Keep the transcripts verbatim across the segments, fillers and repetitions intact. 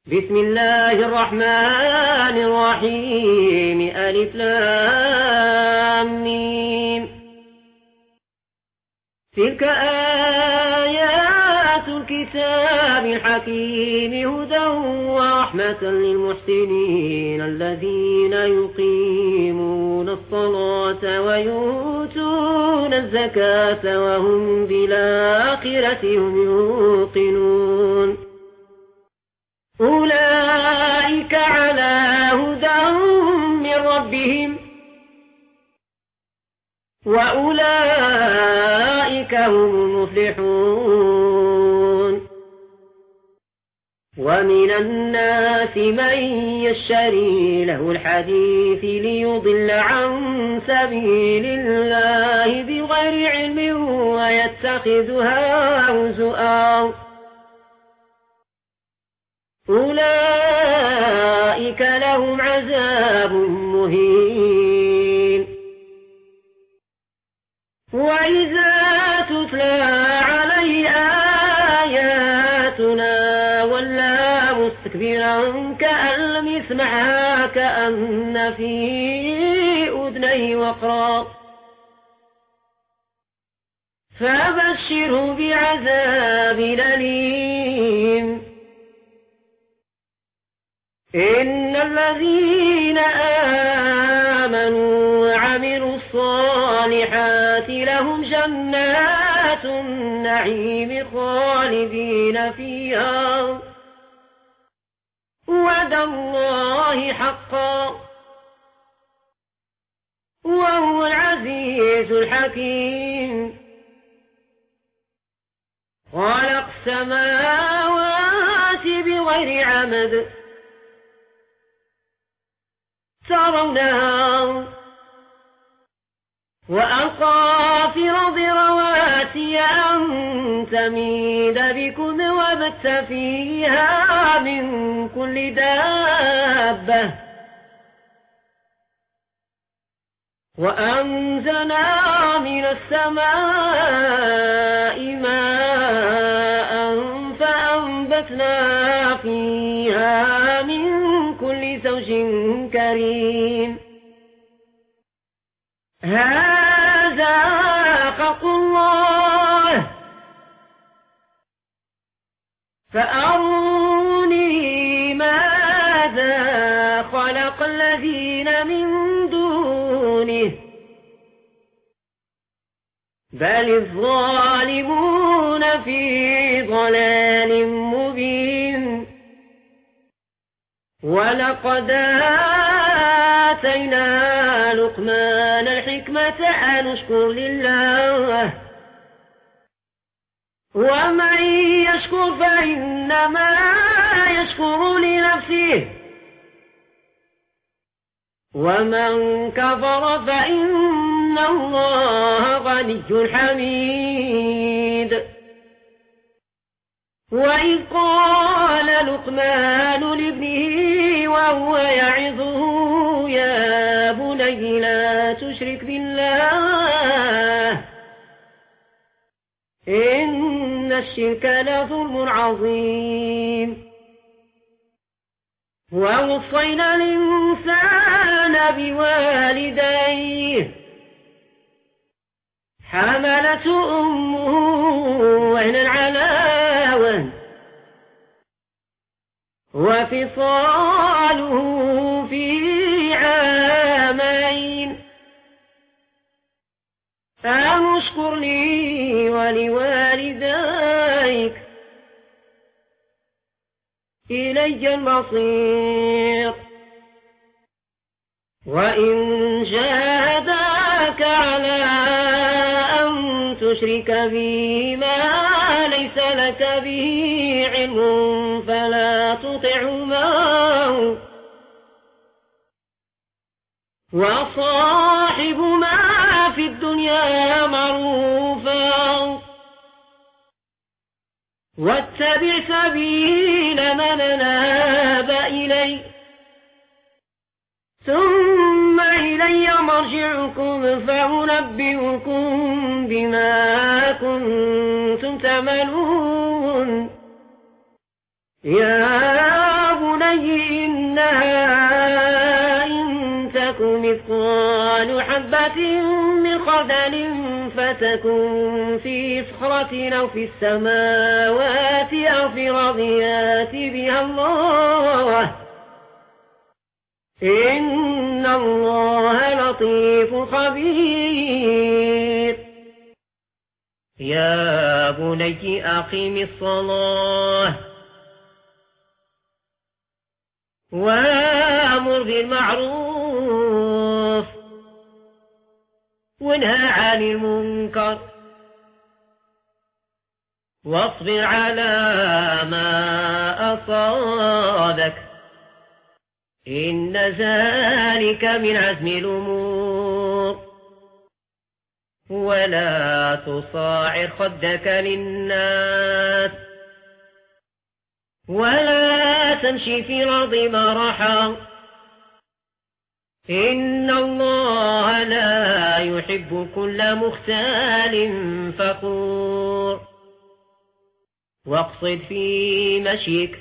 بسم الله الرحمن الرحيم ألف لام ميم. تلك آيات الكتاب الحكيم هدى ورحمة للمحسنين الذين يقيمون الصلاة ويؤتون الزكاة وهم بالآخرة هم يوقنون. أولئك على هدى من ربهم وأولئك هم المفلحون. ومن الناس من يشتري له الحديث ليضل عن سبيل الله بغير علم ويتخذها هزؤا. أولئك لهم عذاب مهين. وإذا تتلى عليه آياتنا ولى مستكبرا كأن لم يسمعها كأن في أذنيه وقرا. فبشره بعذاب أليم. إن الذين آمنوا وعملوا الصالحات لهم جنات النعيم خالدين فيها وعد الله حقا وهو العزيز الحكيم. خلق السماوات بغير عمد ترونها وألقى في الأرض رواسي أن تميد بكم وبث فيها من كل دابة وأنزلنا من السماء ماء فأنبتنا فيها من كل زوج كريم. هذا خلق الله فأروني ماذا خلق الذين من دونه بل الظالمون في ضلال مبين. ولقد آتينا لقمان الحكمة أن اشكر لله ومن يشكر فإنما يشكر لنفسه ومن كفر فإن الله غني حميد. وإذ قال لقمان لابنه وهو يعظه يا بني لا تشرك بالله إن الشرك لظلم عظيم. ووصينا الإنسان بوالديه حملته أمه وهنا على وهن وفصاله في عامين أن اشكر لي ولوالديك إلي المصير. وإن جاهداك على أن تشرك بي ما ليس لك به علم فلا تطعهما وصاحبهما في الدنيا معروفا واتبع سبيل من أناب إلي ثم إلي مرجعكم فأنبئكم بما كنتم تعملون. يا من خردل فتكن في صخرة أو في السماوات أو في الأرض يأت بها الله إن الله لطيف خبير يا بني أقم الصلاة وأمر بالمعروف وانهى عن المنكر واصبر على ما أصابك إن ذلك من عزم الأمور ولا تصاعر خدك للناس ولا تمشي في الأرض مرحا إن الله لا يحب كل مختال فخور واقصد في مشيك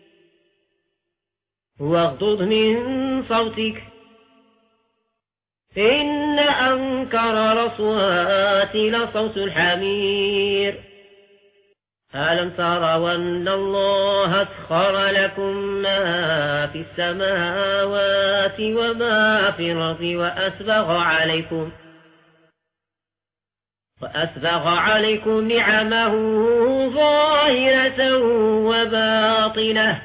واغضض من صوتك إن أنكر الأصوات لصوت الحمير ألم تروا أن الله أسخر لكم ما في السماوات وما في الأرض وأسبغ عليكم وأسبغ عليكم نعمه ظاهرة وباطنة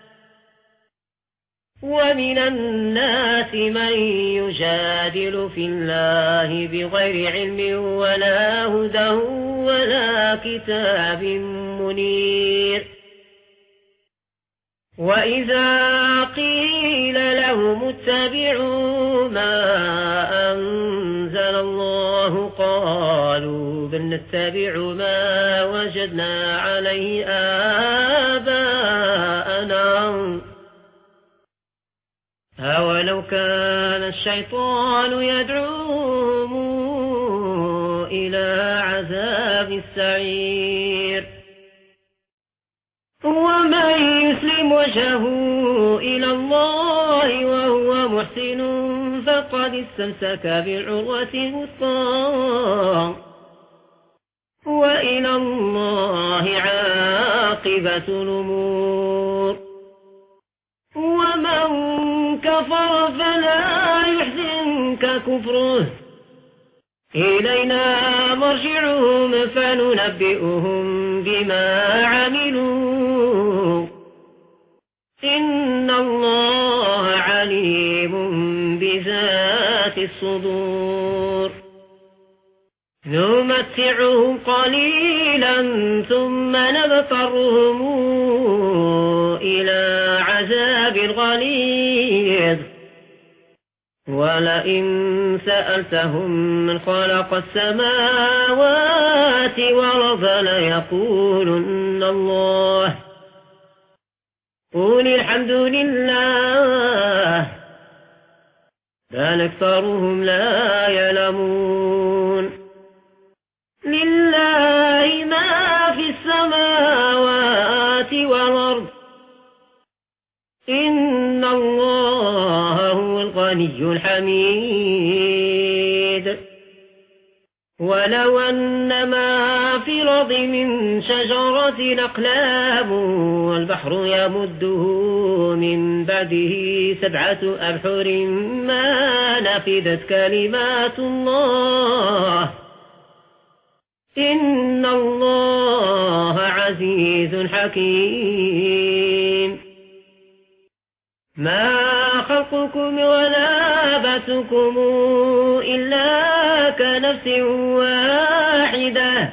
ومن الناس من يجادل في الله بغير علم ولا هدى ولا كتاب منير وإذا قيل لهم اتبعوا ما أنزل الله قالوا بل نتبع ما وجدنا عليه آباءنا أولو كان الشيطان يدعوهم إلى عذاب السعير ومن يسلم وجهه إلى الله وهو محسن فقد استمسك بالعروة الوثقى وإلى الله عاقبة الأمور ومن كفر فلا يحزنك كفره إلينا مرجعهم فننبئهم بما عملوا إن الله عليم بذات الصدور نمتعهم قليلا ثم نضطرهم إلى عذاب غليظ ولئن سألتهم من خلق السماوات والأرض ليقولن الله قل الحمد لله بل أكثرهم لا يعلمون لله ما في السماوات والأرض إن الله هو الغني الحميد ولو أن ما في الأرض من شجرة أقلام والبحر يمده من بعده سبعة أبحر ما نفدت كلمات الله إن الله عزيز حكيم ما خلقكم ولا بعثكم إلا كنفس واحدة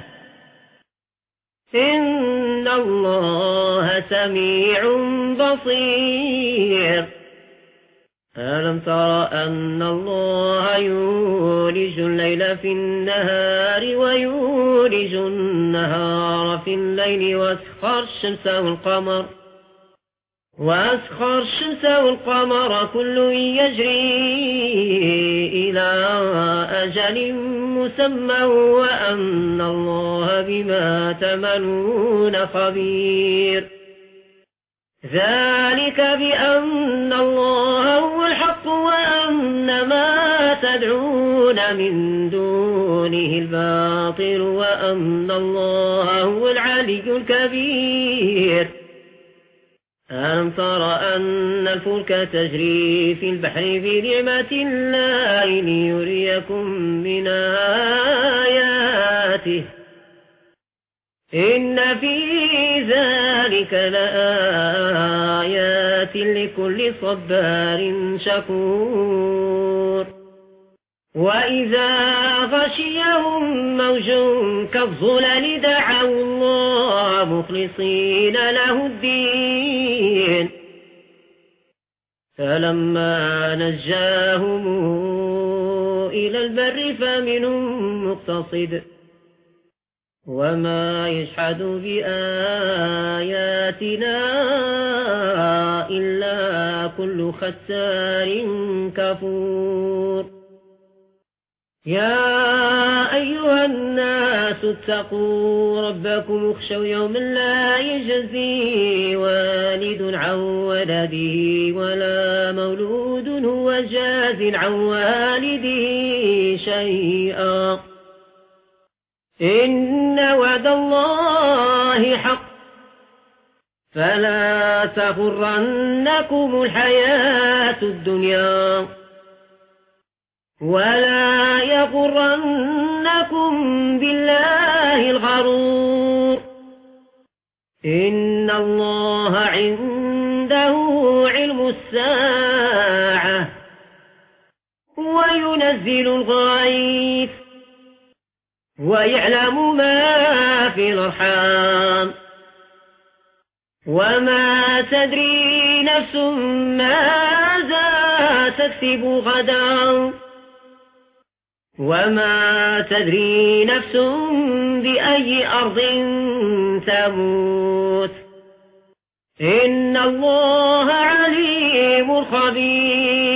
إن الله سميع بصير ألم تر أن الله يولج الليل في النهار ويولج النهار في الليل وأسخر الشمس والقمر وأسخر الشمس والقمر كل يجري إلى أجل مسمى وأن الله بما تعملون خبير ذلك بأن الله هو الحق الحق وأن ما تدعون من دونه الباطل وأن الله هو العلي الكبير ألم تر أن الفلك تجري في البحر بنعمة الله ليريكم من آياته إن في ذلك لآيات لكل صبار شكور وإذا غشيهم موج كالظلل دعوا الله مخلصين له الدين فلما نجاهم إلى البر فمنهم مقتصد وما يشهد بآياتنا إلا كل ختار كفور يا أيها الناس اتقوا ربكم اخشوا يوما لا يجزي والد عن ولده ولا مولود هو جاز عن والده شيئا إن وعد الله حق فلا تغرنكم الحياة الدنيا ولا يغرنكم بالله الغرور إن الله عنده علم الساعة وينزل الغيث ويعلم ما في الأرحام وما تدري نفس ماذا تكسب غدا وما تدري نفس بأي أرض تموت إن الله عليم خبير